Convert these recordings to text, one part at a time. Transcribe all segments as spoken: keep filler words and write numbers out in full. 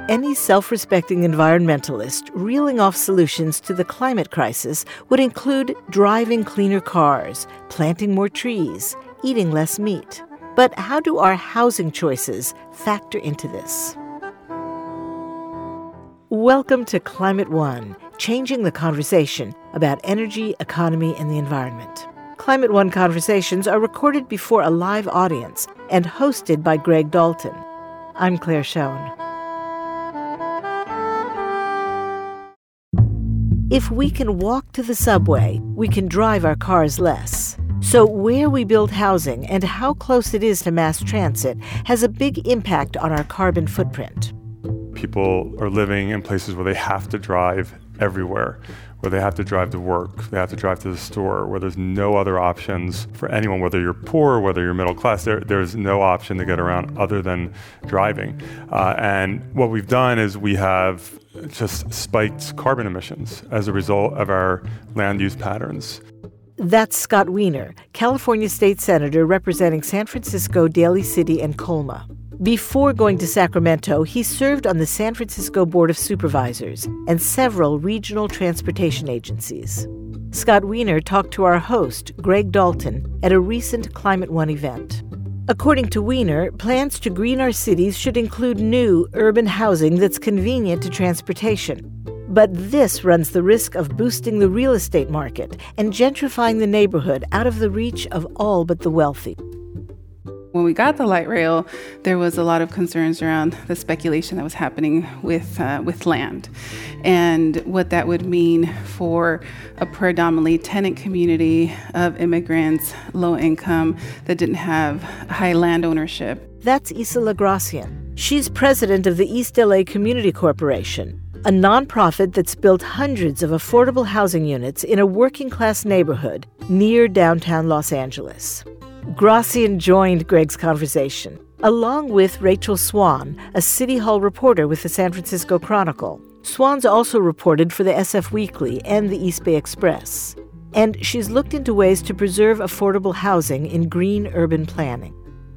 Any self-respecting environmentalist reeling off solutions to the climate crisis would include driving cleaner cars, planting more trees, eating less meat. But how do our housing choices factor into this? Welcome to Climate One, changing the conversation about energy, economy, and the environment. Climate One conversations are recorded before a live audience and hosted by Greg Dalton. I'm Claire Schoen. If we can walk to the subway, we can drive our cars less. So where we build housing and how close it is to mass transit has a big impact on our carbon footprint. People are living in places where they have to drive everywhere, where they have to drive to work, they have to drive to the store, where there's no other options for anyone, whether you're poor, whether you're middle class, there, there's no option to get around other than driving. Uh, and what we've done is we have just spiked carbon emissions as a result of our land use patterns. That's Scott Wiener, California State Senator representing San Francisco, Daly City, and Colma. Before going to Sacramento, he served on the San Francisco Board of Supervisors and several regional transportation agencies. Scott Wiener talked to our host, Greg Dalton, at a recent Climate One event. According to Wiener, plans to green our cities should include new urban housing that's convenient to transportation. But this runs the risk of boosting the real estate market and gentrifying the neighborhood out of the reach of all but the wealthy. When we got the light rail, there was a lot of concerns around the speculation that was happening with uh, with land and what that would mean for a predominantly tenant community of immigrants, low income, that didn't have high land ownership. That's Isa LaGracian. She's president of the East L A Community Corporation, a nonprofit that's built hundreds of affordable housing units in a working-class neighborhood near downtown Los Angeles. Gracian joined Greg's conversation, along with Rachel Swan, a City Hall reporter with the San Francisco Chronicle. Swan's also reported for the S F Weekly and the East Bay Express. And she's looked into ways to preserve affordable housing in green urban planning.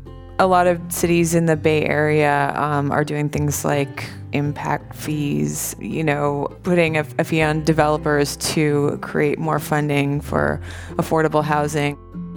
A lot of cities in the Bay Area um, are doing things like impact fees, you know, putting a, a fee on developers to create more funding for affordable housing.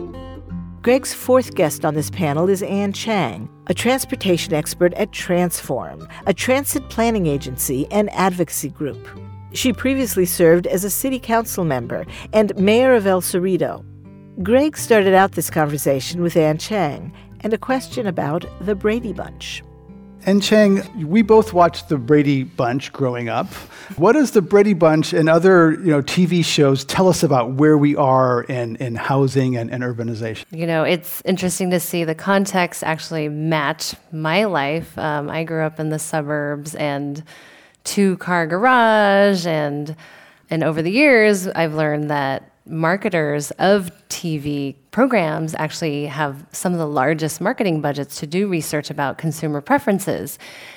Greg's fourth guest on this panel is Ann Chang, a transportation expert at Transform, a transit planning agency and advocacy group. She previously served as a city council member and mayor of El Cerrito. Greg started out this conversation with Ann Chang and a question about the Brady Bunch. And Chang, we both watched the Brady Bunch growing up. What does the Brady Bunch and other, you know, T V shows tell us about where we are in, in housing and, and urbanization? You know, it's interesting to see the context actually match my life. Um, I grew up in the suburbs and two-car garage, and and over the years, I've learned that marketers of T V programs actually have some of the largest marketing budgets to do research about consumer preferences,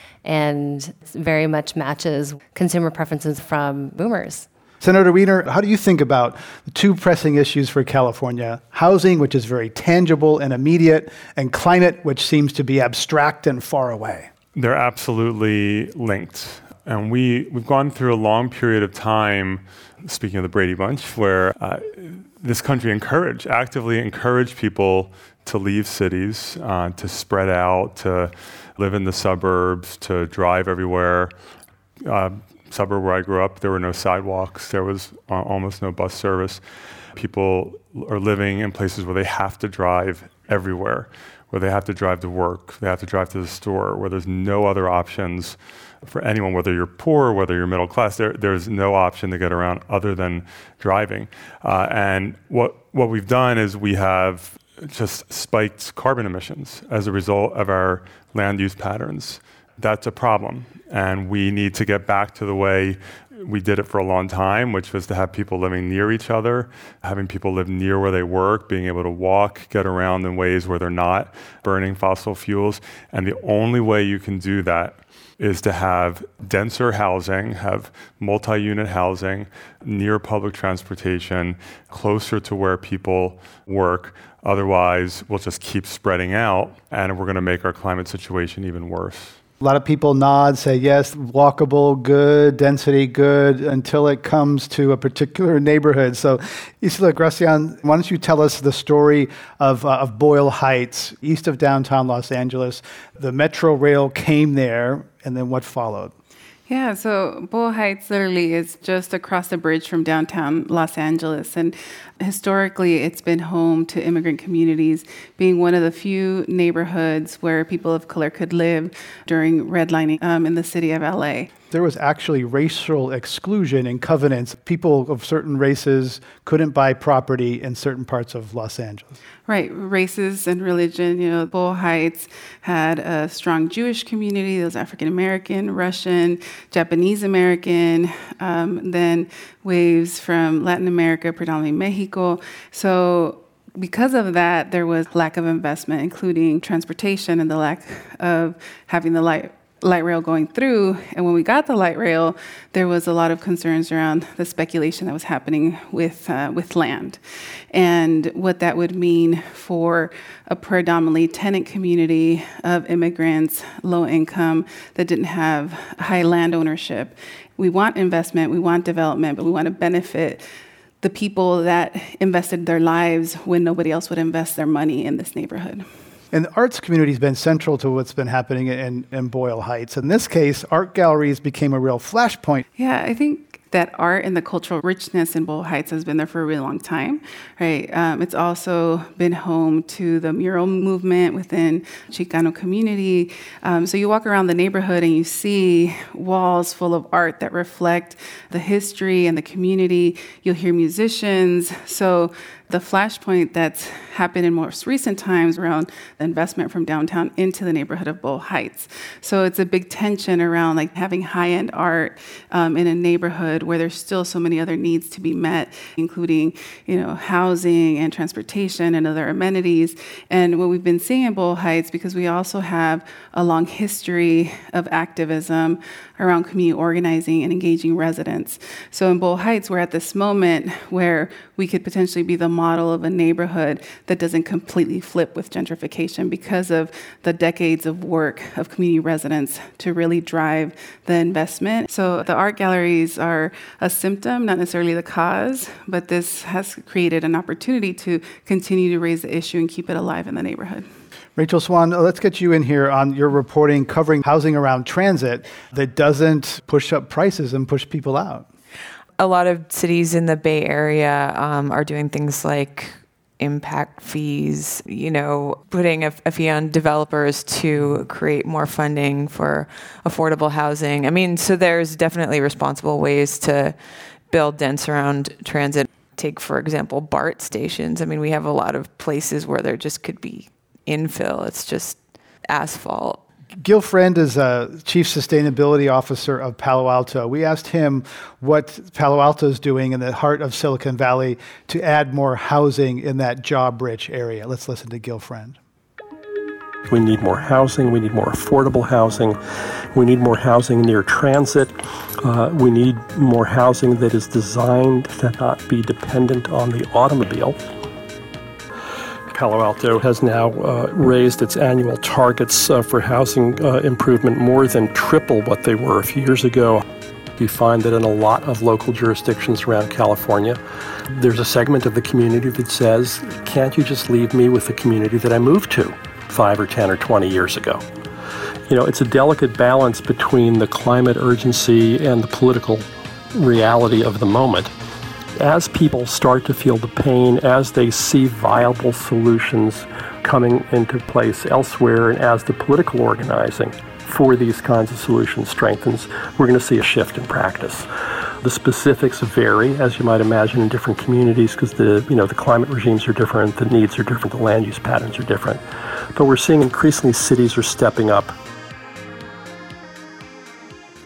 and very much matches consumer preferences from boomers. Senator Wiener, how do you think about the two pressing issues for California? Housing, which is very tangible and immediate, and climate, which seems to be abstract and far away. They're absolutely linked. And we, we've gone through a long period of time, speaking of the Brady Bunch, where uh, this country encouraged, actively encouraged people to leave cities, uh, to spread out, to live in the suburbs, to drive everywhere. Uh, suburb where I grew up, there were no sidewalks. There was uh, almost no bus service. People are living in places where they have to drive everywhere, where they have to drive to work, they have to drive to the store, where there's no other options for anyone, whether you're poor, whether you're middle class, there, there's no option to get around other than driving. Uh, and what what we've done is we have just spiked carbon emissions as a result of our land use patterns. That's a problem, and we need to get back to the way we did it for a long time, which was to have people living near each other, having people live near where they work, being able to walk, get around in ways where they're not burning fossil fuels. And the only way you can do that is to have denser housing, have multi-unit housing near public transportation, closer to where people work. Otherwise, we'll just keep spreading out, and we're going to make our climate situation even worse. A lot of people nod, say yes, walkable, good, density, good, until it comes to a particular neighborhood. So, Isla Gracian, why don't you tell us the story of, uh, of Boyle Heights, east of downtown Los Angeles. The Metro Rail came there, and then what followed? Yeah, so Boyle Heights literally is just across the bridge from downtown Los Angeles. And historically, it's been home to immigrant communities, being one of the few neighborhoods where people of color could live during redlining um, in the city of L A. There was actually racial exclusion in covenants. People of certain races couldn't buy property in certain parts of Los Angeles. Right, races and religion. You know, Boyle Heights had a strong Jewish community. There was African American, Russian, Japanese American, um, then waves from Latin America, predominantly Mexico. So because of that, there was lack of investment, including transportation and the lack of having the light light rail going through. And when we got the light rail, there was a lot of concerns around the speculation that was happening with uh, with land and what that would mean for a predominantly tenant community of immigrants, low income, that didn't have high land ownership. We want investment, we want development, but we want to benefit the people that invested their lives when nobody else would invest their money in this neighborhood. And the arts community has been central to what's been happening in, in Boyle Heights. In this case, art galleries became a real flashpoint. Yeah, I think that art and the cultural richness in Boyle Heights has been there for a really long time, right? Um, it's also been home to the mural movement within Chicano community. Um, so you walk around the neighborhood and you see walls full of art that reflect the history and the community. You'll hear musicians. So the flashpoint that's happened in most recent times around the investment from downtown into the neighborhood of Boyle Heights. So it's a big tension around like having high-end art um, in a neighborhood where there's still so many other needs to be met, including, you know, housing and transportation and other amenities. And what we've been seeing in Boyle Heights, because we also have a long history of activism around community organizing and engaging residents. So in Boyle Heights, we're at this moment where we could potentially be the model of a neighborhood that doesn't completely flip with gentrification because of the decades of work of community residents to really drive the investment. So the art galleries are a symptom, not necessarily the cause, but this has created an opportunity to continue to raise the issue and keep it alive in the neighborhood. Rachel Swan, let's get you in here on your reporting covering housing around transit that doesn't push up prices and push people out. A lot of cities in the Bay Area um, are doing things like impact fees, you know, putting a, a fee on developers to create more funding for affordable housing. I mean, so there's definitely responsible ways to build dense around transit. Take, for example, BART stations. I mean, we have a lot of places where there just could be infill. It's just asphalt. Gil Friend is a Chief Sustainability Officer of Palo Alto. We asked him what Palo Alto is doing in the heart of Silicon Valley to add more housing in that job-rich area. Let's listen to Gil Friend. We need more housing. We need more affordable housing. We need more housing near transit. Uh, we need more housing that is designed to not be dependent on the automobile. Palo Alto has now uh, raised its annual targets uh, for housing uh, improvement more than triple what they were a few years ago. You find that in a lot of local jurisdictions around California, there's a segment of the community that says, can't you just leave me with the community that I moved to five or ten or twenty years ago? You know, it's a delicate balance between the climate urgency and the political reality of the moment. As people start to feel the pain, as they see viable solutions coming into place elsewhere, and as the political organizing for these kinds of solutions strengthens, we're going to see a shift in practice. The specifics vary, as you might imagine, in different communities because the, you know, the climate regimes are different, the needs are different, the land use patterns are different. But we're seeing increasingly cities are stepping up.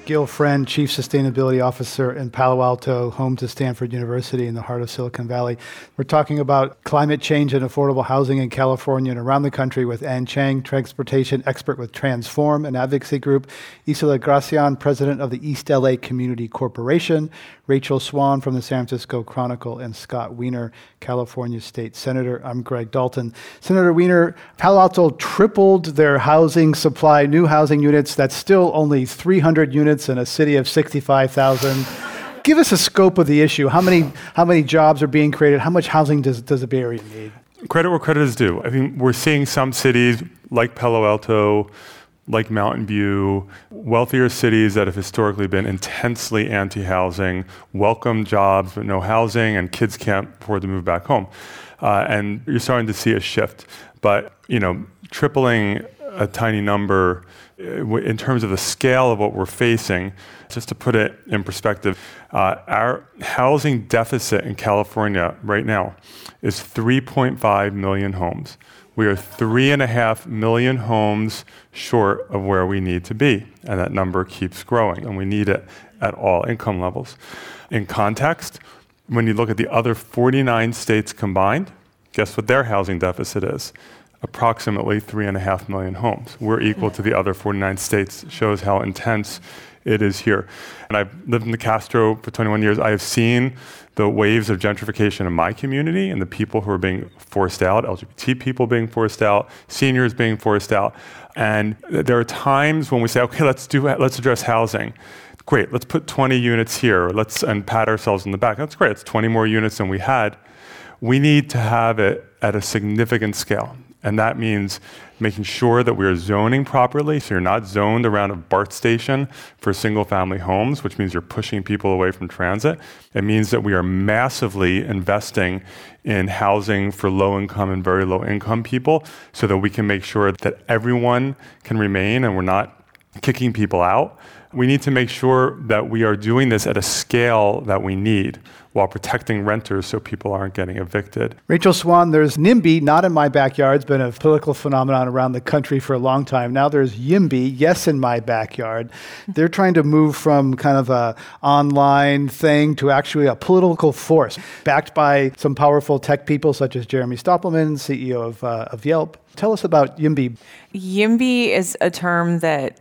Gil Friend, Chief Sustainability Officer in Palo Alto, home to Stanford University in the heart of Silicon Valley. We're talking about climate change and affordable housing in California and around the country with Ann Chang, transportation expert with Transform, an advocacy group, Isela Gracian, president of the East L A Community Corporation, Rachel Swan from the San Francisco Chronicle, and Scott Wiener, California State Senator. I'm Greg Dalton. Senator Wiener, Palo Alto tripled their housing supply, new housing units. That's still only three hundred units in a city of sixty-five thousand. Give us a scope of the issue. How many how many jobs are being created? How much housing does, does the Bay Area need? Credit where credit is due. I think we're seeing some cities like Palo Alto, like Mountain View, wealthier cities that have historically been intensely anti-housing, welcome jobs but no housing, and kids can't afford to move back home. Uh, and you're starting to see a shift. But, you know, tripling a tiny number in terms of the scale of what we're facing, just to put it in perspective, uh, our housing deficit in California right now is three point five million homes. We are three and a half million homes short of where we need to be, and that number keeps growing, and we need it at all income levels. In context, when you look at the other forty-nine states combined, guess what their housing deficit is? Approximately three and a half million homes. We're equal to the other forty-nine states. It shows how intense it is here. And I've lived in the Castro for twenty-one years. I have seen the waves of gentrification in my community and the people who are being forced out, L G B T people being forced out, seniors being forced out. And there are times when we say, okay, let's do, let's address housing. Great, let's put twenty units here. Let's and pat ourselves in the back. That's great. It's twenty more units than we had. We need to have it at a significant scale. And that means making sure that we're zoning properly, so you're not zoned around a BART station for single-family homes, which means you're pushing people away from transit. It means that we are massively investing in housing for low-income and very low-income people so that we can make sure that everyone can remain and we're not kicking people out. We need to make sure that we are doing this at a scale that we need while protecting renters so people aren't getting evicted. Rachel Swan, there's NIMBY, not in my backyard. It's been a political phenomenon around the country for a long time. Now there's YIMBY, yes, in my backyard. They're trying to move from kind of a online thing to actually a political force, backed by some powerful tech people such as Jeremy Stoppelman, C E O of, uh, of Yelp. Tell us about YIMBY. YIMBY is a term that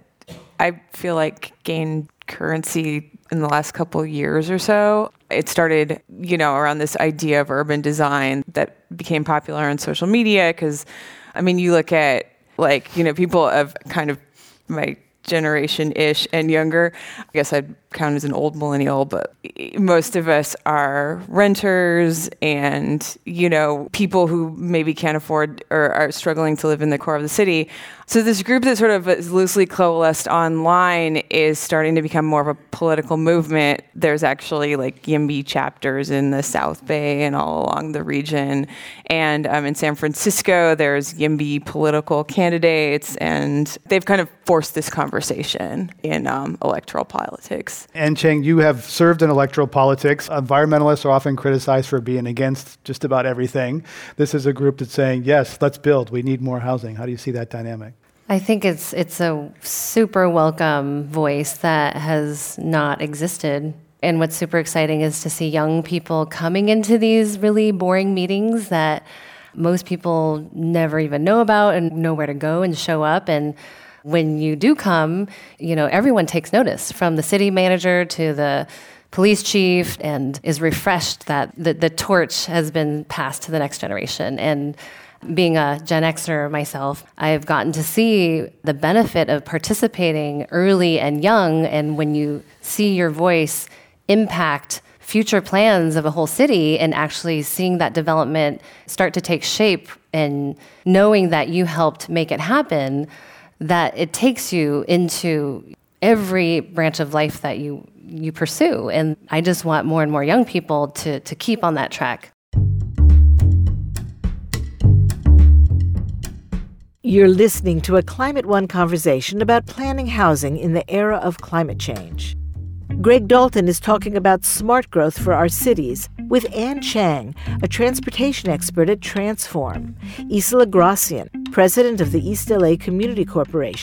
I feel like gained currency in the last couple of years or so. It started, you know, around this idea of urban design that became popular on social media because, I mean, you look at, like, you know, people of kind of my generation-ish and younger. I guess I'd count as an old millennial, but most of us are renters and, you know, people who maybe can't afford or are struggling to live in the core of the city. So this group that sort of is loosely coalesced online is starting to become more of a political movement. There's actually like YIMBY chapters in the South Bay and all along the region. And um, in San Francisco, there's YIMBY political candidates, and they've kind of forced this conversation in um, electoral politics. And Chang, you have served in electoral politics. Environmentalists are often criticized for being against just about everything. This is a group that's saying, yes, let's build. We need more housing. How do you see that dynamic? I think it's it's a super welcome voice that has not existed. And what's super exciting is to see young people coming into these really boring meetings that most people never even know about and know where to go and show up. And when you do come, you know, everyone takes notice, from the city manager to the police chief, and is refreshed that the, the torch has been passed to the next generation. And being a Gen Xer myself, I've gotten to see the benefit of participating early and young, and when you see your voice impact future plans of a whole city and actually seeing that development start to take shape and knowing that you helped make it happen, that it takes you into every branch of life that you you pursue. And I just want more and more young people to to keep on that track. You're listening to a Climate One conversation about planning housing in the era of climate change. Greg Dalton is talking about smart growth for our cities with Ann Chang, a transportation expert at Transform, Isela Gracian, president of the East L A Community Corporation,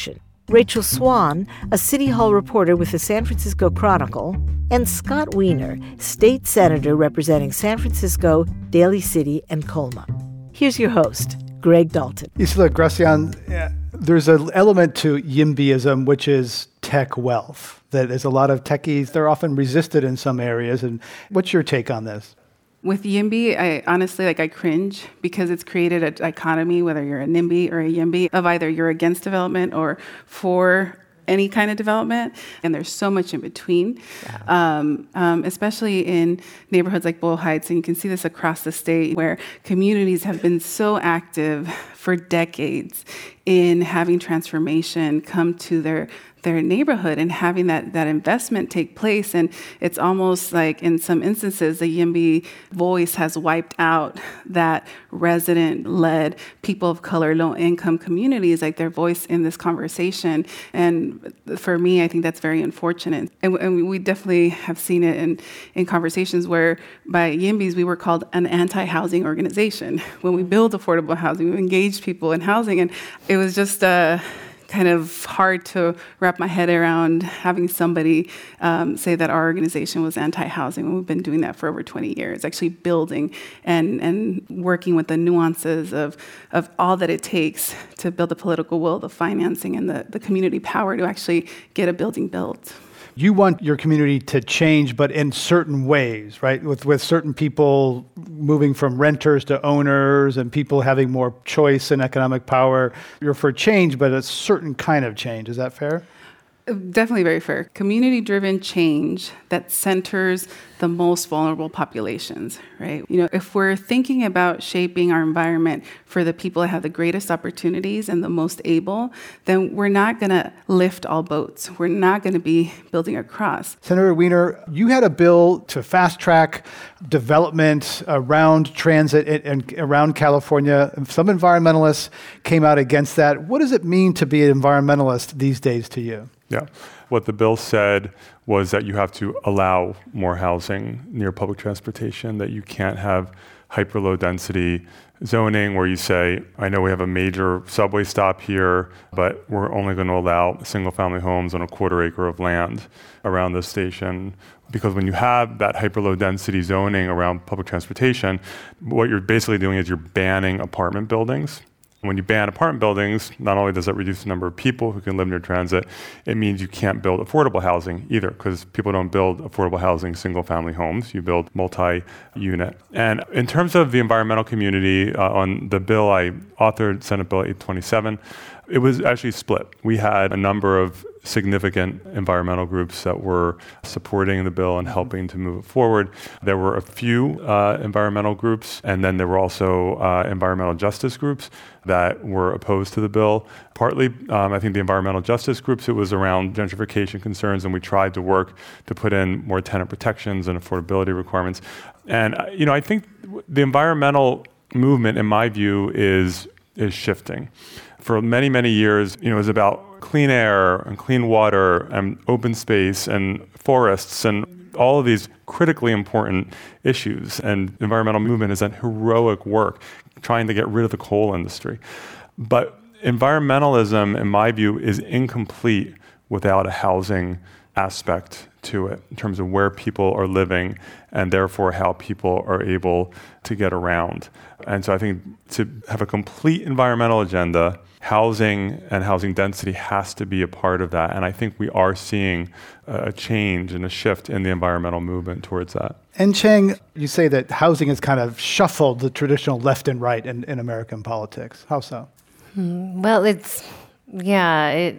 Rachel Swan, a City Hall reporter with the San Francisco Chronicle, and Scott Wiener, state senator representing San Francisco, Daly City, and Colma. Here's your host, Greg Dalton. You see, look, Gracian, there's an element to YIMBYism, which is tech wealth. That there's a lot of techies, they're often resisted in some areas. And what's your take on this? With YIMBY, I honestly, like, I cringe because it's created a dichotomy, whether you're a NIMBY or a YIMBY, of either you're against development or for any kind of development, and there's so much in between, yeah. um, um, especially in neighborhoods like Boyle Heights, and you can see this across the state, where communities have been so active for decades in having transformation come to their their neighborhood and having that, that investment take place. And it's almost like in some instances, the YIMBY voice has wiped out that resident-led, people of color, low-income communities, like their voice in this conversation. And for me, I think that's very unfortunate. And, and we definitely have seen it in, in conversations where by YIMBYs, we were called an anti-housing organization. When we build affordable housing, we engage people in housing. And it was just a... Uh, kind of hard to wrap my head around having somebody um, say that our organization was anti-housing when we've been doing that for over twenty years, actually building and, and working with the nuances of, of all that it takes to build the political will, the financing, and the, the community power to actually get a building built. You want your community to change, but in certain ways, right? With with certain people moving from renters to owners and people having more choice and economic power. You're for change, but a certain kind of change. Is that fair? Definitely very fair. Community-driven change that centers the most vulnerable populations, right? You know, if we're thinking about shaping our environment for the people that have the greatest opportunities and the most able, then we're not going to lift all boats. We're not going to be building across. Senator Wiener, you had a bill to fast-track development around transit and around California. Some environmentalists came out against that. What does it mean to be an environmentalist these days to you? Yeah. What the bill said was that you have to allow more housing near public transportation, that you can't have hyper low density zoning where you say, I know we have a major subway stop here, but we're only going to allow single family homes on a quarter acre of land around this station. Because when you have that hyper low density zoning around public transportation, what you're basically doing is you're banning apartment buildings. When you ban apartment buildings, not only does that reduce the number of people who can live near transit, it means you can't build affordable housing either, because people don't build affordable housing single-family homes. You build multi-unit. And in terms of the environmental community, uh, on the bill I authored, Senate Bill eight twenty-seven, it was actually split. We had a number of significant environmental groups that were supporting the bill and helping to move it forward. There were a few uh, environmental groups, and then there were also uh, environmental justice groups that were opposed to the bill. Partly, um, I think the environmental justice groups, it was around gentrification concerns, and we tried to work to put in more tenant protections and affordability requirements. And, uh, you know, I think the environmental movement, in my view, is is shifting. For many, many years, you know, it was about clean air and clean water and open space and forests and all of these critically important issues. And environmental movement is that heroic work trying to get rid of the coal industry. But environmentalism, in my view, is incomplete without a housing aspect to it in terms of where people are living and therefore how people are able to get around. And so I think to have a complete environmental agenda, housing and housing density has to be a part of that. And I think we are seeing a change and a shift in the environmental movement towards that. And Cheng, you say that housing has kind of shuffled the traditional left and right in, in American politics. How so? Hmm, well, it's, yeah, it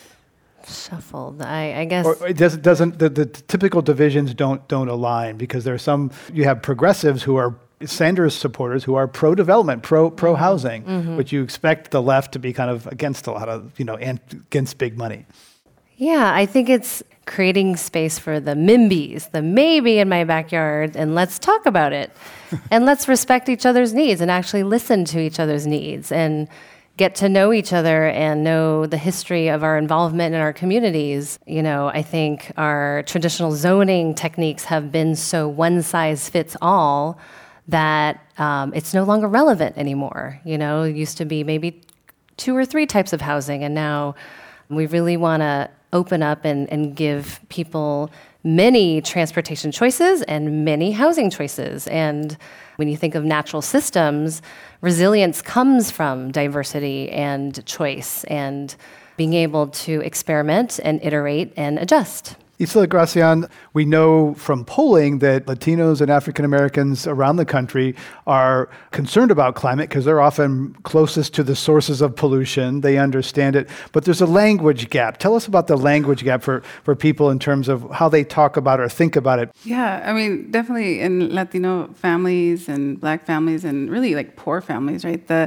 shuffled, I, I guess. Or it doesn't, doesn't the, the typical divisions don't don't align, because there are some, you have progressives who are Sanders supporters who are pro-development, pro pro housing, mm-hmm. which you expect the left to be kind of against a lot of, you know, and against big money. Yeah, I think it's creating space for the MIMBYs, the maybe in my backyard, and let's talk about it. And let's respect each other's needs and actually listen to each other's needs and get to know each other and know the history of our involvement in our communities. You know, I think our traditional zoning techniques have been so one size fits all that um, it's no longer relevant anymore. You know, it used to be maybe two or three types of housing, and now We really want to open up and, and give people many transportation choices and many housing choices. And when you think of natural systems, resilience comes from diversity and choice and being able to experiment and iterate and adjust. Isela Gracian, we know from polling that Latinos and African Americans around the country are concerned about climate because they're often closest to the sources of pollution. They understand it, but there's a language gap. Tell us about the language gap for, for people in terms of how they talk about or think about it. Yeah, I mean, definitely in Latino families and Black families and really like poor families, right? The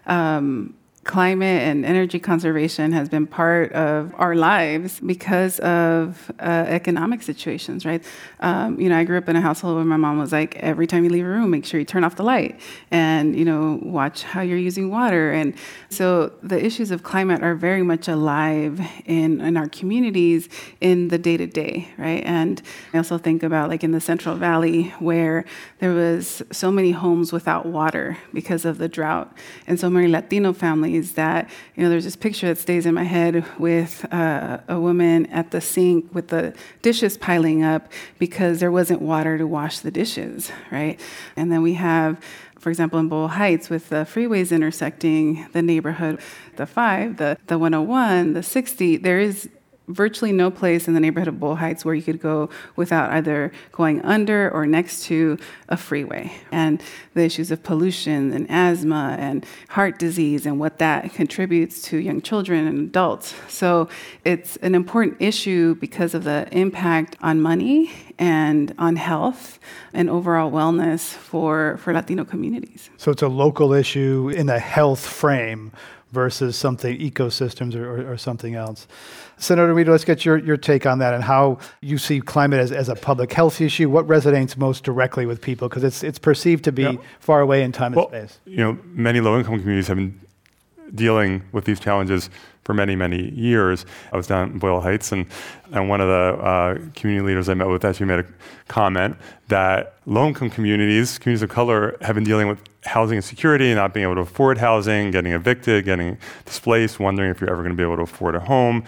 um, climate and energy conservation has been part of our lives because of uh, economic situations, right? Um, you know, I grew up in a household where my mom was like, every time you leave a room, make sure you turn off the light and, you know, watch how you're using water. And so the issues of climate are very much alive in, in our communities in the day-to-day, right? And I also think about like in the Central Valley where there was so many homes without water because of the drought and so many Latino families that, you know, there's this picture that stays in my head with uh, a woman at the sink with the dishes piling up because there wasn't water to wash the dishes, right? And then we have, for example, in Boyle Heights with the freeways intersecting the neighborhood, the five, the, the one oh one, the sixty, there is virtually no place in the neighborhood of Boyle Heights where you could go without either going under or next to a freeway. And the issues of pollution and asthma and heart disease and what that contributes to young children and adults. So it's an important issue because of the impact on money and on health and overall wellness for, for Latino communities. So it's a local issue in a health frame versus something, ecosystems or, or, or something else. Senator Weeder, let's get your, your take on that and how you see climate as, as a public health issue. What resonates most directly with people? Because it's it's perceived to be yeah. far away in time well, and space. You know, many low-income communities have been dealing with these challenges for many, many years. I was down in Boyle Heights, and, and one of the uh, community leaders I met with actually made a comment that low-income communities, communities of color, have been dealing with housing insecurity, not being able to afford housing, getting evicted, getting displaced, wondering if you're ever going to be able to afford a home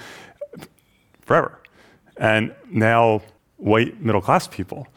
forever. And now white middle-class people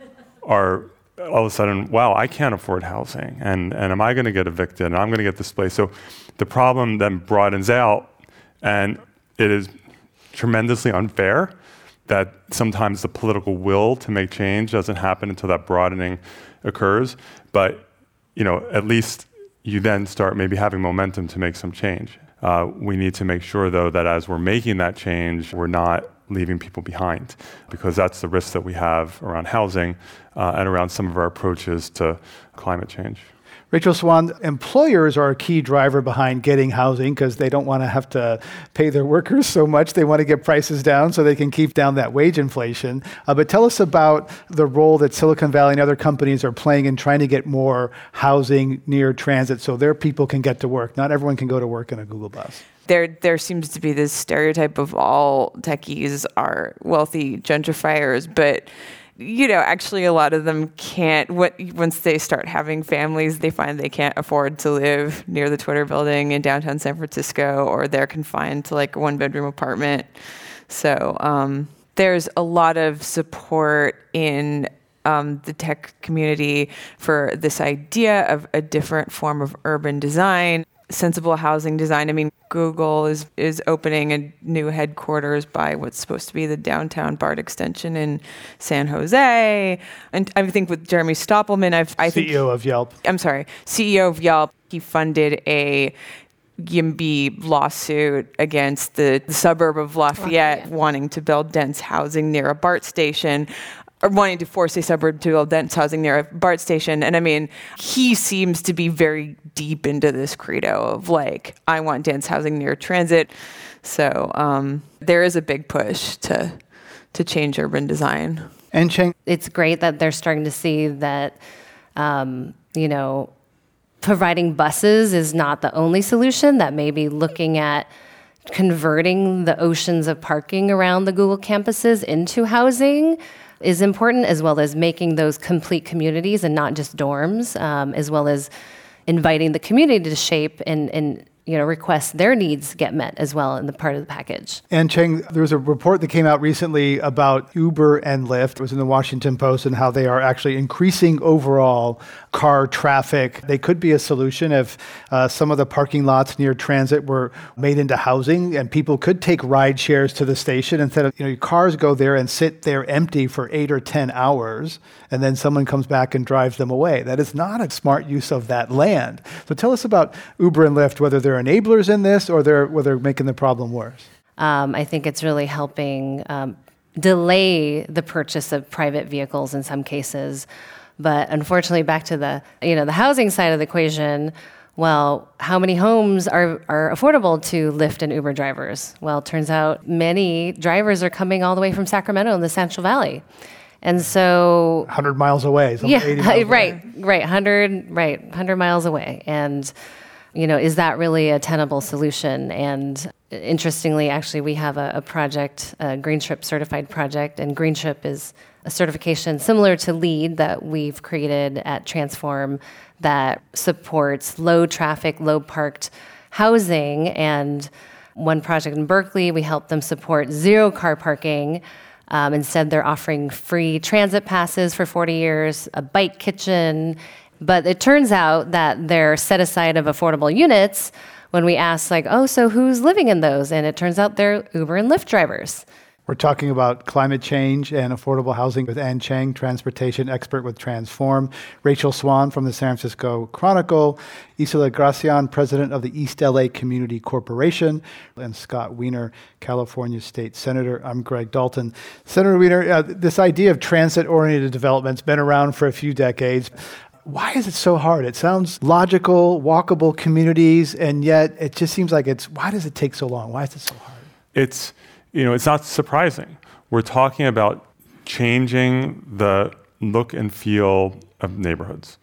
are all of a sudden, wow, I can't afford housing, and, and am I going to get evicted, and I'm going to get displaced. So the problem then broadens out, and it is tremendously unfair that sometimes the political will to make change doesn't happen until that broadening occurs. But you know, at least you then start maybe having momentum to make some change. Uh, we need to make sure, though, that as we're making that change, we're not leaving people behind, because that's the risk that we have around housing uh, and around some of our approaches to climate change. Rachel Swan, employers are a key driver behind getting housing because they don't want to have to pay their workers so much. They want to get prices down so they can keep down that wage inflation. Uh, but tell us about the role that Silicon Valley and other companies are playing in trying to get more housing near transit so their people can get to work. Not everyone can go to work in a Google bus. There there seems to be this stereotype of all techies are wealthy gentrifiers, but you know, actually a lot of them can't, what, once they start having families, they find they can't afford to live near the Twitter building in downtown San Francisco, or they're confined to like a one bedroom apartment. So um, there's a lot of support in um, the tech community for this idea of a different form of urban design. Sensible housing design. I mean, Google is is opening a new headquarters by what's supposed to be the downtown BART extension in San Jose. And I think with Jeremy Stoppelman, I've I think C E O of Yelp. I'm sorry, C E O of Yelp. He funded a YIMBY lawsuit against the, the suburb of Lafayette, Lafayette wanting to build dense housing near a BART station, or wanting to force a suburb to build dense housing near a BART station. And I mean, he seems to be very deep into this credo of like, I want dense housing near transit. So um, there is a big push to to change urban design. And Cheng, it's great that they're starting to see that, um, you know, providing buses is not the only solution, that maybe looking at converting the oceans of parking around the Google campuses into housing is important, as well as making those complete communities and not just dorms, um, as well as inviting the community to shape and, and you know, request their needs get met as well in the part of the package. And Cheng, there was a report that came out recently about Uber and Lyft. It was in the Washington Post, and how they are actually increasing overall car traffic. They could be a solution if uh, some of the parking lots near transit were made into housing, and people could take ride shares to the station instead of, you know, your cars go there and sit there empty for eight or ten hours, and then someone comes back and drives them away. That is not a smart use of that land. So tell us about Uber and Lyft, whether they're enablers in this or they're, whether they're making the problem worse. Um, I think it's really helping um, delay the purchase of private vehicles in some cases. But unfortunately, back to the, you know, the housing side of the equation, well, how many homes are, are affordable to Lyft and Uber drivers? Well, it turns out many drivers are coming all the way from Sacramento in the Central Valley. And so... one hundred miles away. Yeah, miles right, away. right, one hundred, right, one hundred miles away. And, you know, is that really a tenable solution? And interestingly, actually, we have a, a project, a Greentrip certified project, and Greentrip is a certification similar to LEED that we've created at Transform that supports low traffic, low parked housing. And one project in Berkeley, we helped them support zero car parking. Um, instead, they're offering free transit passes for forty years, a bike kitchen. But it turns out that they're set aside of affordable units when we ask, like, oh, so who's living in those? And it turns out they're Uber and Lyft drivers. We're talking about climate change and affordable housing with Ann Cheng, transportation expert with Transform, Rachel Swan from the San Francisco Chronicle, Isela Gracian, president of the East L A Community Corporation, and Scott Wiener, California State Senator. I'm Greg Dalton. Senator Wiener, uh, this idea of transit-oriented development's been around for a few decades. Why is it so hard? It sounds logical, walkable communities, and yet it just seems like it's, why does it take so long? Why is it so hard? It's, you know, it's not surprising. We're talking about changing the look and feel of neighborhoods.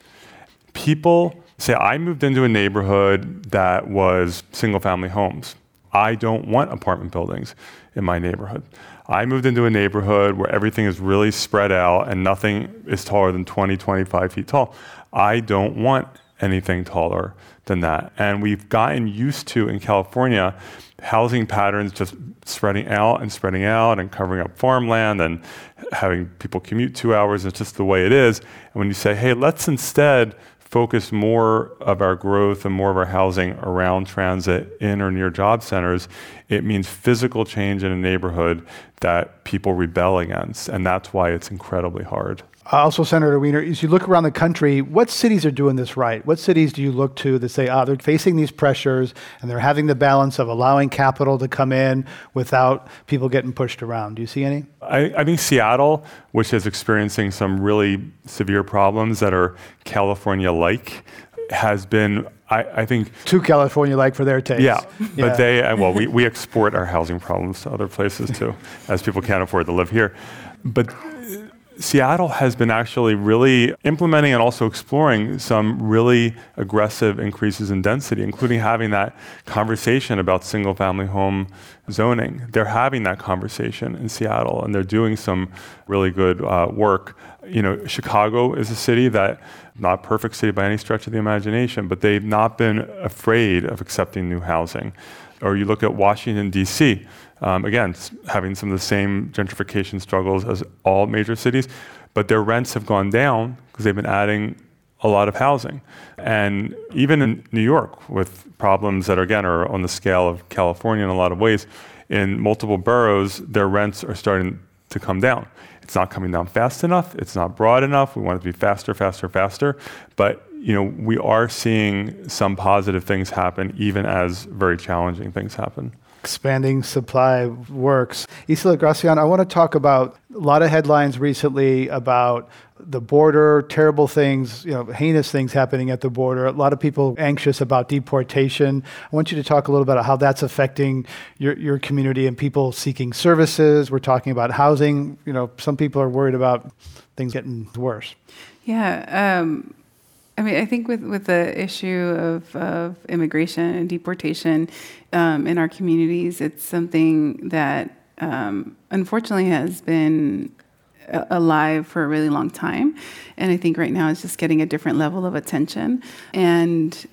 People say, I moved into a neighborhood that was single-family homes. I don't want apartment buildings in my neighborhood. I moved into a neighborhood where everything is really spread out and nothing is taller than twenty, twenty-five feet tall. I don't want anything taller than that. And we've gotten used to, in California, housing patterns just spreading out and spreading out and covering up farmland and having people commute two hours. It's just the way it is. And when you say, hey, let's instead focus more of our growth and more of our housing around transit in or near job centers, it means physical change in a neighborhood that people rebel against. And that's why it's incredibly hard. Also, Senator Wiener, as you look around the country, what cities are doing this right? What cities do you look to that say, ah, they're facing these pressures and they're having the balance of allowing capital to come in without people getting pushed around? Do you see any? I, I think Seattle, which is experiencing some really severe problems that are California-like, has been, I, I think... Too California-like for their taste. Yeah, yeah. but they, well, we, we export our housing problems to other places too, as people can't afford to live here. But Seattle has been actually really implementing and also exploring some really aggressive increases in density, including having that conversation about single-family home zoning. They're having that conversation in Seattle, and they're doing some really good uh, work. You know, Chicago is a city that, not a perfect city by any stretch of the imagination, but they've not been afraid of accepting new housing. Or you look at Washington, D C, Um, again, having some of the same gentrification struggles as all major cities, but their rents have gone down because they've been adding a lot of housing. And even in New York, with problems that, are, again, are on the scale of California in a lot of ways, in multiple boroughs, their rents are starting to come down. It's not coming down fast enough. It's not broad enough. We want it to be faster, faster, faster. But you know, we are seeing some positive things happen, even as very challenging things happen. Expanding supply works. Isela Gracian, I want to talk about a lot of headlines recently about the border, terrible things, you know, heinous things happening at the border. A lot of people anxious about deportation. I want you to talk a little bit about how that's affecting your, your community and people seeking services. We're talking about housing. You know, some people are worried about things getting worse. Yeah. Um, I mean, I think with, with the issue of, of immigration and deportation um, in our communities, it's something that um, unfortunately has been a- alive for a really long time. And I think right now it's just getting a different level of attention. And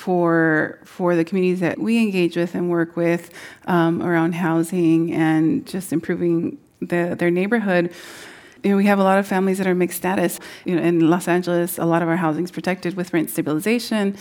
for for the communities that we engage with and work with um, around housing and just improving the, their neighborhood. You know, we have a lot of families that are mixed status. You know, in Los Angeles, a lot of our housing is protected with rent stabilization.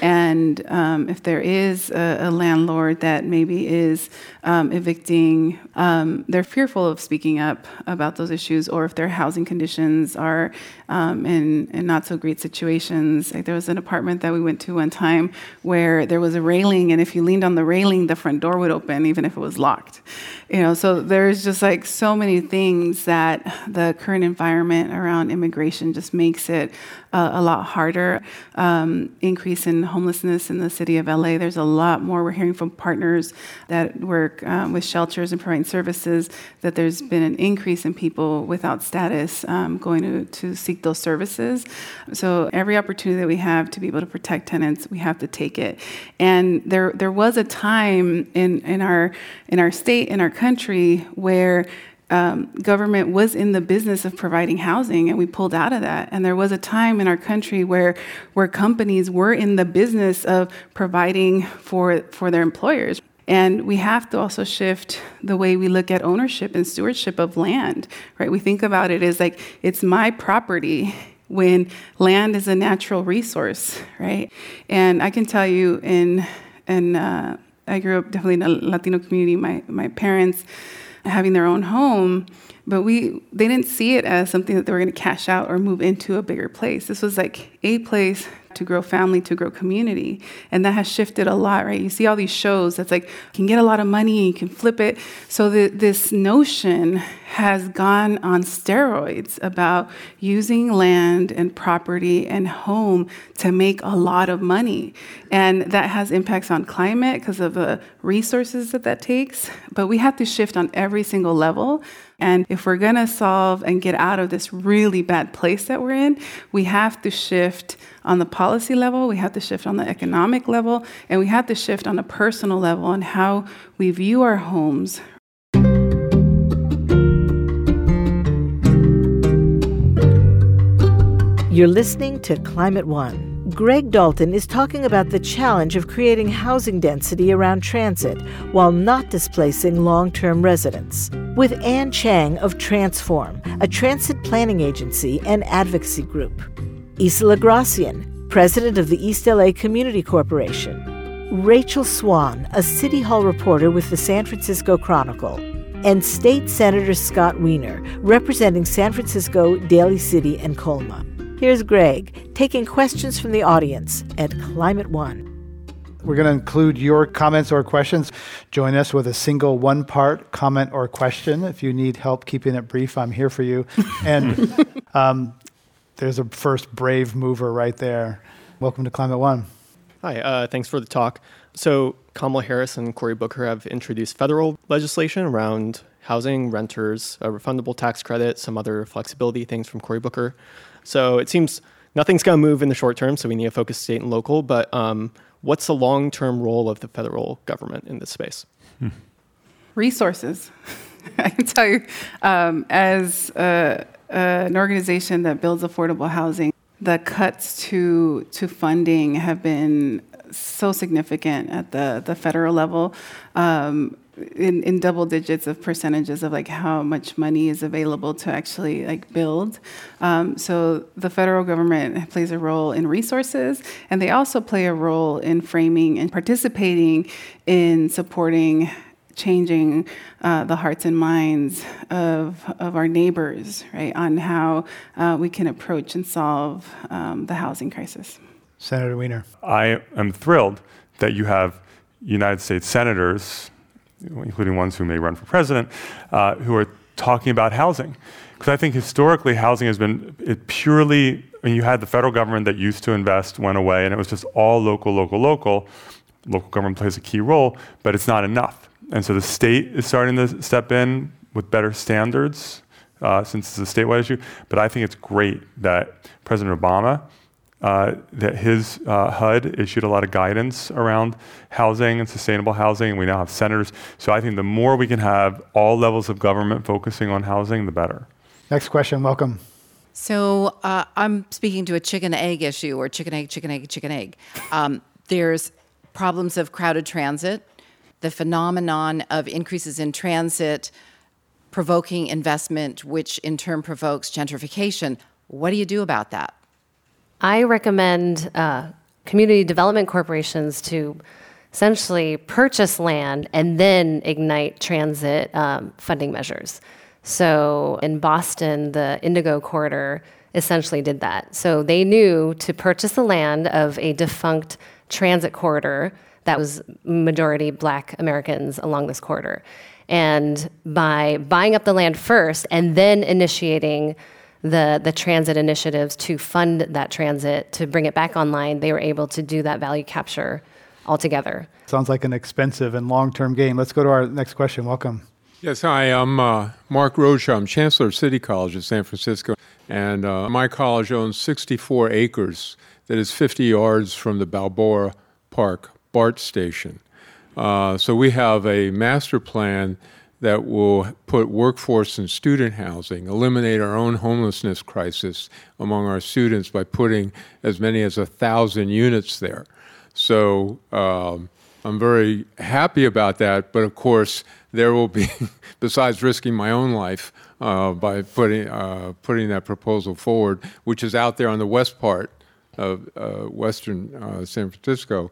And um, if there is a, a landlord that maybe is um, evicting, um, they're fearful of speaking up about those issues, or if their housing conditions are um, in, in not so great situations. Like there was an apartment that we went to one time where there was a railing, and if you leaned on the railing, the front door would open, even if it was locked. You know, so there's just like so many things that the current environment around immigration just makes it uh, a lot harder. Um, increase in homelessness in the city of L A. There's a lot more. We're hearing from partners that work um, with shelters and providing services that there's been an increase in people without status um, going to, to seek those services. So every opportunity that we have to be able to protect tenants, we have to take it. And there there was a time in, in our in our state, in our country, where Um, government was in the business of providing housing, and we pulled out of that. And there was a time in our country where where companies were in the business of providing for for their employers. And we have to also shift the way we look at ownership and stewardship of land, right? We think about it as like, it's my property, when land is a natural resource, right? And I can tell you, in, in uh, I grew up definitely in a Latino community. My my parents having their own home, but we they didn't see it as something that they were going to cash out or move into a bigger place. This was like a place to grow family, to grow community, and that has shifted a lot, right? You see all these shows that's like, you can get a lot of money and you can flip it. So the, this notion has gone on steroids about using land and property and home to make a lot of money. And that has impacts on climate because of the resources that that takes. But we have to shift on every single level. And if we're going to solve and get out of this really bad place that we're in, we have to shift on the policy level, we have to shift on the economic level, and we have to shift on a personal level on how we view our homes. You're listening to Climate One. Greg Dalton is talking about the challenge of creating housing density around transit while not displacing long-term residents, with Ann Chang of Transform, a transit planning agency and advocacy group, Isla Gracian, president of the East L A Community Corporation, Rachel Swan, a City Hall reporter with the San Francisco Chronicle, and State Senator Scott Wiener, representing San Francisco, Daly City, and Colma. Here's Greg taking questions from the audience at Climate One. We're going to include your comments or questions. Join us with a single one-part comment or question. If you need help keeping it brief, I'm here for you. And um, there's a first brave mover right there. Welcome to Climate One. Hi, uh, thanks for the talk. So Kamala Harris and Cory Booker have introduced federal legislation around housing, renters, a refundable tax credit, some other flexibility things from Cory Booker. So it seems nothing's going to move in the short term, so we need to focus state and local. But um, what's the long-term role of the federal government in this space? Hmm. Resources. I can tell you, um, as a, uh, an organization that builds affordable housing, the cuts to to funding have been so significant at the, the federal level. Um, In, in double digits of percentages of like how much money is available to actually like build. Um, so the federal government plays a role in resources, and they also play a role in framing and participating in supporting changing uh, the hearts and minds of of our neighbors, right, on how uh, we can approach and solve um, the housing crisis. Senator Wiener. I am thrilled that you have United States senators, including ones who may run for president, uh, who are talking about housing. Because I think historically housing has been it purely, when you had the federal government that used to invest went away, and it was just all local, local, local. Local government plays a key role, but it's not enough. And so the state is starting to step in with better standards, uh, since it's a statewide issue. But I think it's great that President Obama, Uh, that his uh, H U D issued a lot of guidance around housing and sustainable housing, and we now have senators. So I think the more we can have all levels of government focusing on housing, the better. Next question, welcome. So uh, I'm speaking to a chicken egg issue, or chicken egg, chicken egg, chicken egg. Um, There's problems of crowded transit, the phenomenon of increases in transit provoking investment, which in turn provokes gentrification. What do you do about that? I recommend uh, community development corporations to essentially purchase land and then ignite transit um, funding measures. So in Boston, the Indigo Corridor essentially did that. So they knew to purchase the land of a defunct transit corridor that was majority Black Americans along this corridor. And by buying up the land first and then initiating the, the transit initiatives to fund that transit, to bring it back online, they were able to do that value capture altogether. Sounds like an expensive and long-term game. Let's go to our next question. Welcome. Yes, hi, I'm uh, Mark Rocha. I'm Chancellor of City College of San Francisco, and uh, my college owns sixty-four acres that is fifty yards from the Balboa Park BART station. Uh, so we have a master plan that will put workforce and student housing, eliminate our own homelessness crisis among our students by putting as many as a thousand units there. So um, I'm very happy about that, but of course there will be, besides risking my own life uh, by putting uh, putting that proposal forward, which is out there on the west part of uh, western uh, San Francisco.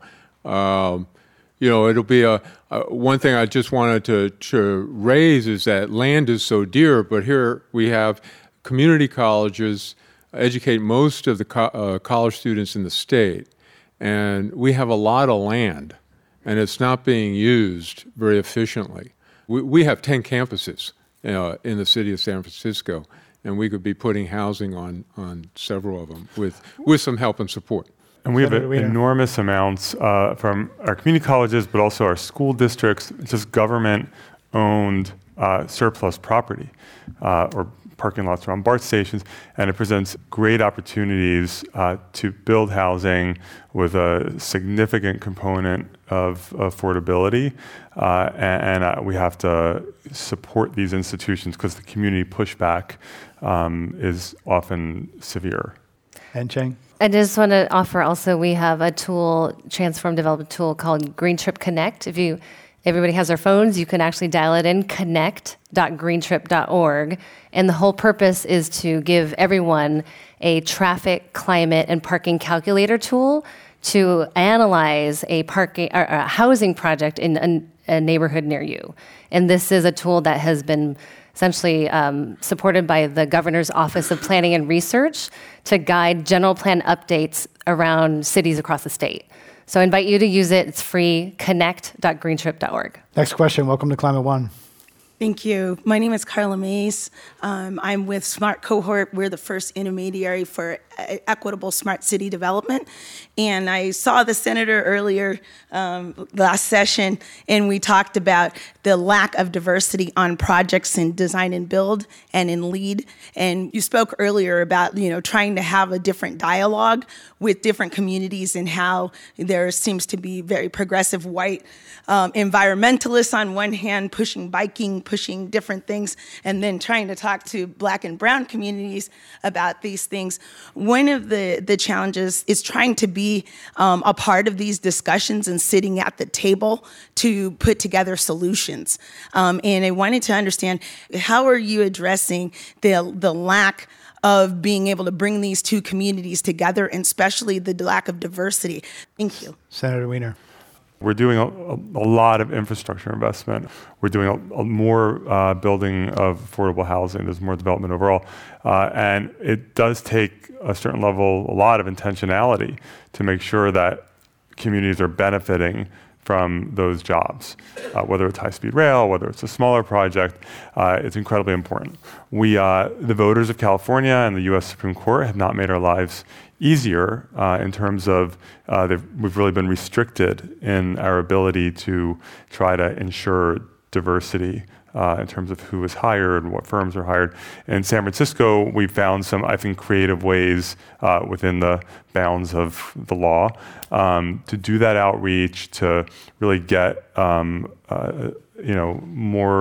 Um, you know, it'll be a, a one thing I just wanted to, to raise is that land is so dear, but here we have community colleges educate most of the co- uh, college students in the state, and we have a lot of land, and it's not being used very efficiently. We, we have ten campuses uh, in the city of San Francisco, and we could be putting housing on, on several of them with, with some help and support. And we have a, enormous amounts uh, from our community colleges, but also our school districts, just government-owned uh, surplus property uh, or parking lots around BART stations, and it presents great opportunities uh, to build housing with a significant component of affordability, uh, and, and uh, we have to support these institutions because the community pushback um, is often severe. And Cheng? I just want to offer also, we have a tool, transform development tool called Green Trip Connect. If you, everybody has their phones, you can actually dial it in, connect dot green trip dot org. And the whole purpose is to give everyone a traffic, climate, and parking calculator tool to analyze a parking or a housing project in a, a neighborhood near you. And this is a tool that has been essentially um, supported by the Governor's Office of Planning and Research to guide general plan updates around cities across the state. So I invite you to use it. It's free, connect dot green trip dot org. Next question. Welcome to Climate One. Thank you. My name is Carla Mays. Um, I'm with Smart Cohort. We're the first intermediary for equitable smart city development. And I saw the senator earlier um, last session, and we talked about the lack of diversity on projects in design and build and in LEED. And you spoke earlier about, you know, trying to have a different dialogue with different communities and how there seems to be very progressive white um, environmentalists on one hand pushing biking, pushing different things, and then trying to talk to Black and brown communities about these things. One of the, the challenges is trying to be um, a part of these discussions and sitting at the table to put together solutions. Um, and I wanted to understand, how are you addressing the, the lack of being able to bring these two communities together, and especially the lack of diversity? Thank you. Senator Wiener. We're doing a, a lot of infrastructure investment. We're doing a, a more uh, building of affordable housing. There's more development overall. Uh, and it does take a certain level, a lot of intentionality to make sure that communities are benefiting from those jobs. Uh, whether it's high-speed rail, whether it's a smaller project, uh, it's incredibly important. We, uh, the voters of California and the U S Supreme Court have not made our lives easier uh, in terms of uh, we've really been restricted in our ability to try to ensure diversity uh, in terms of who is hired and what firms are hired. In San Francisco, we found some, I think, creative ways uh, within the bounds of the law um, to do that outreach, to really get um, uh, you know, more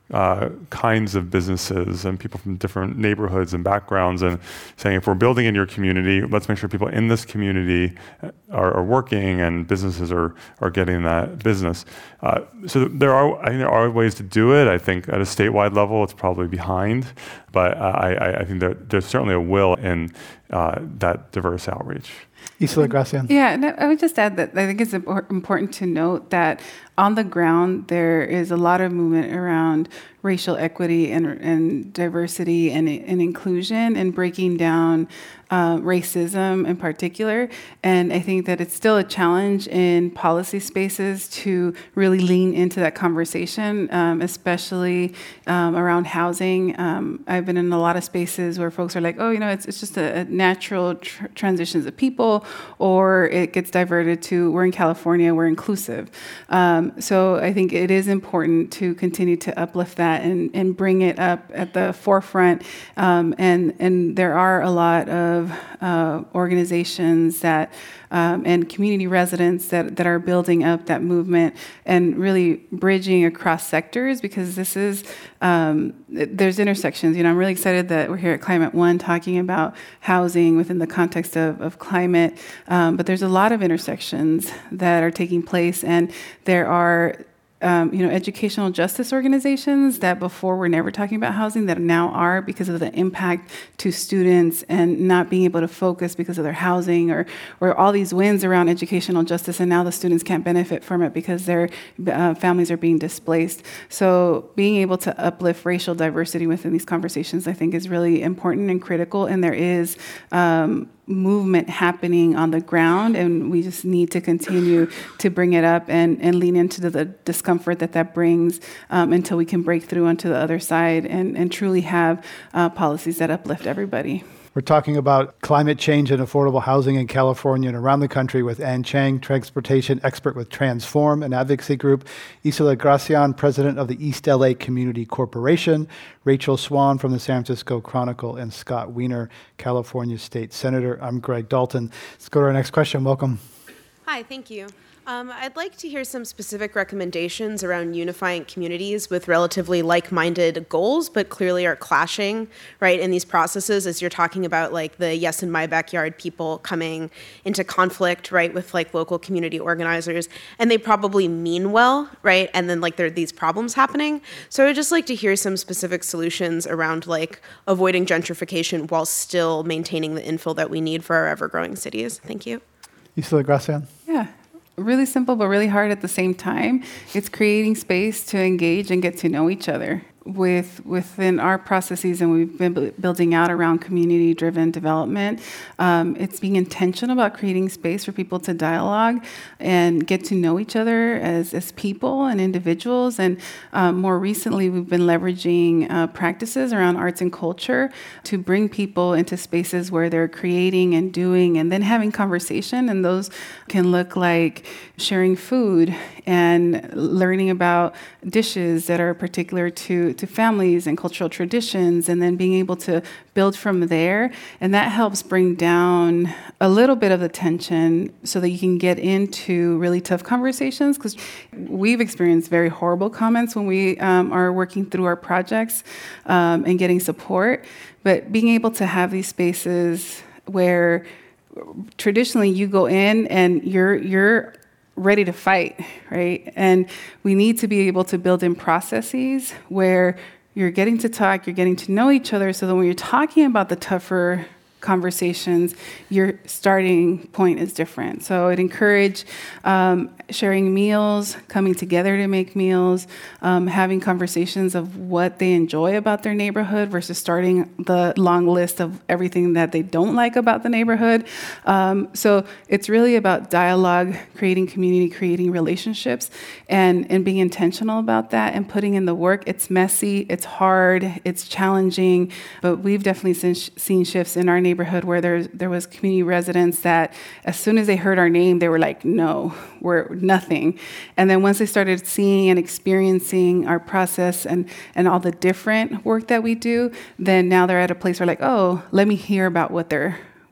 uh, kinds of businesses and people from different neighborhoods and backgrounds, and saying, if we're building in your community, let's make sure people in this community are, are working and businesses are are getting that business. Uh, so there are, I think there are ways to do it. I think at a statewide level, it's probably behind, but I, I, I think that there's certainly a will in uh, that diverse outreach. Isela Gracian. Yeah, and I would just add that I think it's important to note that on the ground, there is a lot of movement around racial equity and, and diversity and, and inclusion and breaking down uh, racism in particular. And I think that it's still a challenge in policy spaces to really lean into that conversation, um, especially um, around housing. Um, I've been in a lot of spaces where folks are like, oh, you know, it's, it's just a, a natural tr- transitions of people, or it gets diverted to, we're in California, we're inclusive. Um, so I think it is important to continue to uplift that and, and bring it up at the forefront. Um, and, and there are a lot of uh, organizations that um, and community residents that, that are building up that movement and really bridging across sectors, because this is, um, there's intersections. You know, I'm really excited that we're here at Climate One talking about housing within the context of, of climate, um, but there's a lot of intersections that are taking place, and there are Um, you know, educational justice organizations that before were never talking about housing that now are, because of the impact to students and not being able to focus because of their housing, or or all these wins around educational justice, and now the students can't benefit from it because their uh, families are being displaced. So being able to uplift racial diversity within these conversations, I think, is really important and critical, and there is um, movement happening on the ground, and we just need to continue to bring it up and, and lean into the, the discomfort that that brings um, until we can break through onto the other side and, and truly have uh, policies that uplift everybody. We're talking about climate change and affordable housing in California and around the country with Ann Chang, transportation expert with Transform, an advocacy group, Isela Gracian, president of the East L A Community Corporation, Rachel Swan from the San Francisco Chronicle, and Scott Wiener, California State Senator. I'm Greg Dalton. Let's go to our next question. Welcome. Hi, thank you. Um, I'd like to hear some specific recommendations around unifying communities with relatively like-minded goals, but clearly are clashing, right, in these processes, as you're talking about, like, the Yes in My Backyard people coming into conflict, right, with, like, local community organizers, and they probably mean well, right, and then, like, there are these problems happening. So I would just like to hear some specific solutions around, like, avoiding gentrification while still maintaining the infill that we need for our ever-growing cities. Thank you. Isela Gracian. Yeah. Really simple, but really hard at the same time. It's creating space to engage and get to know each other. With within our processes, and we've been b- building out around community-driven development, um, it's being intentional about creating space for people to dialogue and get to know each other as, as people and individuals. And um, more recently, we've been leveraging uh, practices around arts and culture to bring people into spaces where they're creating and doing and then having conversation. And those can look like sharing food and learning about dishes that are particular to to families and cultural traditions, and then being able to build from there. And that helps bring down a little bit of the tension so that you can get into really tough conversations, because we've experienced very horrible comments when we um, are working through our projects um, and getting support. But being able to have these spaces where traditionally you go in and you're you're ready to fight, right? And we need to be able to build in processes where you're getting to talk, you're getting to know each other, so that when you're talking about the tougher conversations, your starting point is different. So I'd encourage um, sharing meals, coming together to make meals, um, having conversations of what they enjoy about their neighborhood versus starting the long list of everything that they don't like about the neighborhood. Um, so it's really about dialogue, creating community, creating relationships, and, and being intentional about that and putting in the work. It's messy, it's hard, it's challenging, but we've definitely seen, seen shifts in our neighborhood where there, there was community residents that as soon as they heard our name, they were like, no, we're nothing. And then once they started seeing and experiencing our process and, and all the different work that we do, then now they're at a place where like, oh, let me hear about what they're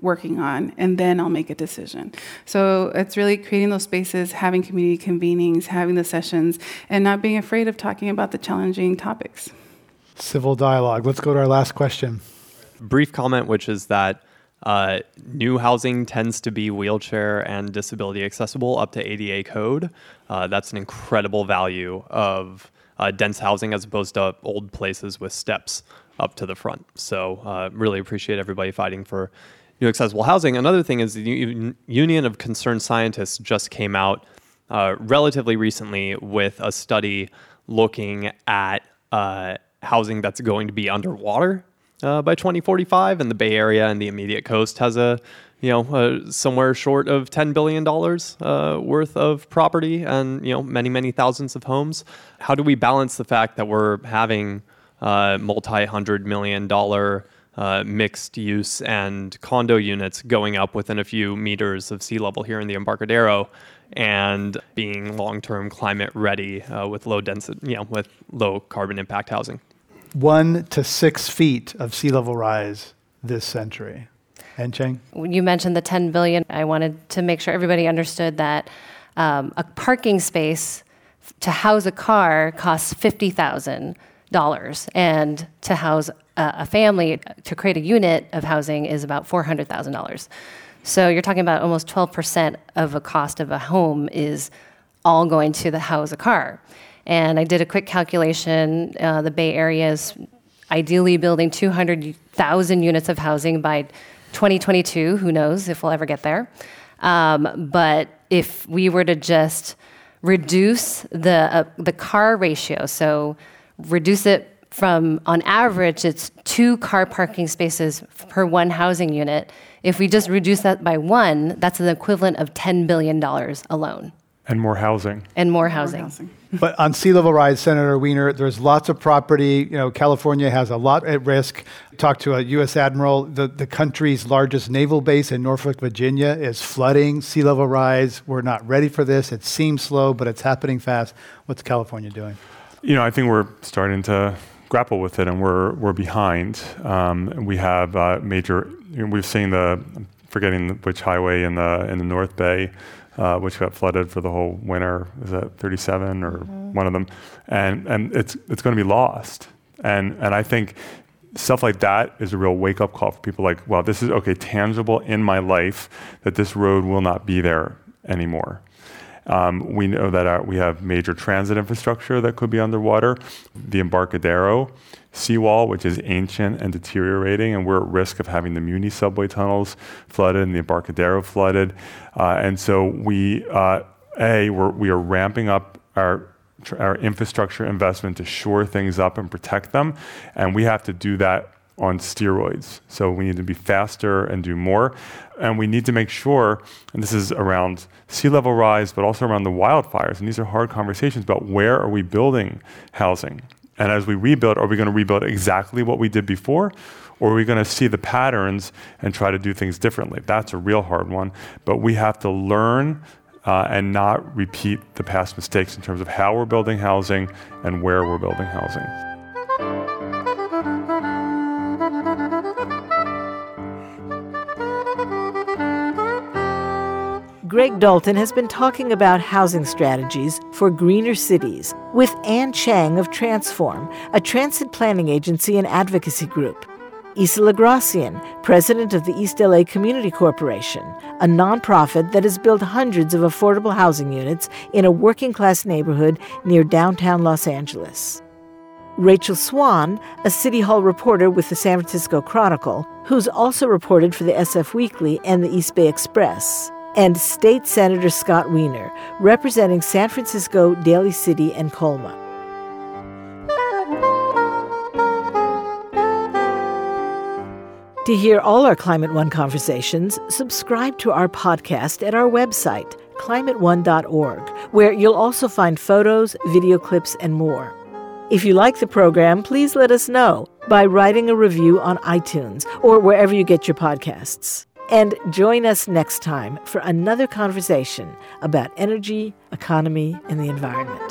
working on, and then I'll make a decision. So it's really creating those spaces, having community convenings, having the sessions, and not being afraid of talking about the challenging topics. Civil dialogue. Let's go to our last question. Brief comment, which is that uh, new housing tends to be wheelchair and disability accessible up to A D A code. Uh, that's an incredible value of uh, dense housing as opposed to old places with steps up to the front. So uh, really appreciate everybody fighting for new accessible housing. Another thing is the U- Union of Concerned Scientists just came out uh, relatively recently with a study looking at uh, housing that's going to be underwater uh, by twenty forty-five, and the Bay Area and the immediate coast has a, you know, uh, somewhere short of ten billion dollars uh, worth of property and, you know, many, many thousands of homes. How do we balance the fact that we're having uh, multi-hundred million dollar uh, mixed use and condo units going up within a few meters of sea level here in the Embarcadero, and being long-term climate ready uh, with low density, you know, with low carbon impact housing? One to six feet of sea level rise this century. And Cheng? You mentioned the ten billion dollars. I wanted to make sure everybody understood that um, a parking space to house a car costs fifty thousand dollars, and to house a, a family, to create a unit of housing, is about four hundred thousand dollars. So you're talking about almost twelve percent of a cost of a home is all going to the house a car. And I did a quick calculation. Uh, the Bay Area is ideally building two hundred thousand units of housing by twenty twenty-two. Who knows if we'll ever get there. Um, but if we were to just reduce the uh, the car ratio, so reduce it from, on average, it's two car parking spaces per one housing unit. If we just reduce that by one, that's the equivalent of ten billion dollars alone. And more housing. And more housing. More housing. But on sea level rise, Senator Wiener, there's lots of property. You know, California has a lot at risk. Talked to a U S Admiral. The, the country's largest naval base in Norfolk, Virginia is flooding. Sea level rise. We're not ready for this. It seems slow, but it's happening fast. What's California doing? You know, I think we're starting to grapple with it, and we're we're behind. Um, we have uh, major. You know, we've seen the, I'm forgetting which highway in the in the North Bay, uh, which got flooded for the whole winter. Is that thirty-seven or mm-hmm. one of them? And and it's it's going to be lost. And and I think stuff like that is a real wake up call for people. Like, wow, this is okay, tangible in my life that this road will not be there anymore. Um, we know that our, we have major transit infrastructure that could be underwater. The Embarcadero seawall, which is ancient and deteriorating, and we're at risk of having the Muni subway tunnels flooded and the Embarcadero flooded. Uh, and so we, uh, A, we're, we are ramping up our our infrastructure investment to shore things up and protect them, and we have to do that on steroids. So we need to be faster and do more. And we need to make sure, and this is around sea level rise, but also around the wildfires. And these are hard conversations about where are we building housing? And as we rebuild, are we going to rebuild exactly what we did before? Or are we going to see the patterns and try to do things differently? That's a real hard one. But we have to learn uh, and not repeat the past mistakes in terms of how we're building housing and where we're building housing. Greg Dalton has been talking about housing strategies for greener cities with Ann Chang of Transform, a transit planning agency and advocacy group. Isela Gracian, president of the East L A Community Corporation, a nonprofit that has built hundreds of affordable housing units in a working-class neighborhood near downtown Los Angeles. Rachel Swan, a City Hall reporter with the San Francisco Chronicle, who's also reported for the S F Weekly and the East Bay Express. And State Senator Scott Wiener, representing San Francisco, Daly City, and Colma. To hear all our Climate One conversations, subscribe to our podcast at our website, climate one dot org, where you'll also find photos, video clips, and more. If you like the program, please let us know by writing a review on iTunes or wherever you get your podcasts. And join us next time for another conversation about energy, economy, and the environment.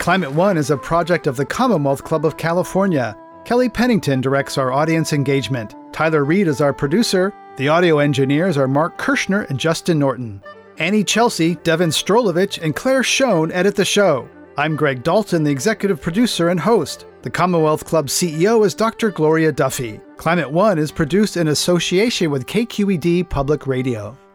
Climate One is a project of the Commonwealth Club of California. Kelly Pennington directs our audience engagement. Tyler Reed is our producer. The audio engineers are Mark Kirshner and Justin Norton. Annie Chelsea, Devin Strolovich, and Claire Schoen edit the show. I'm Greg Dalton, the executive producer and host. The Commonwealth Club C E O is Doctor Gloria Duffy. Climate One is produced in association with K Q E D Public Radio.